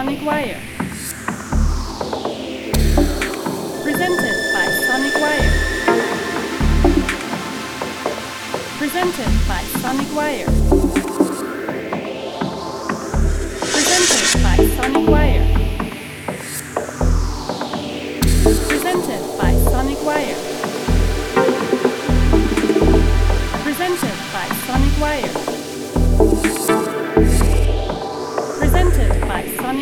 Sonic Wire. Presented by Sonic Wire. Presented by Sonic Wire. Presented by Sonic Wire. Presented by Sonic Wire. Presented by Sonic Wire.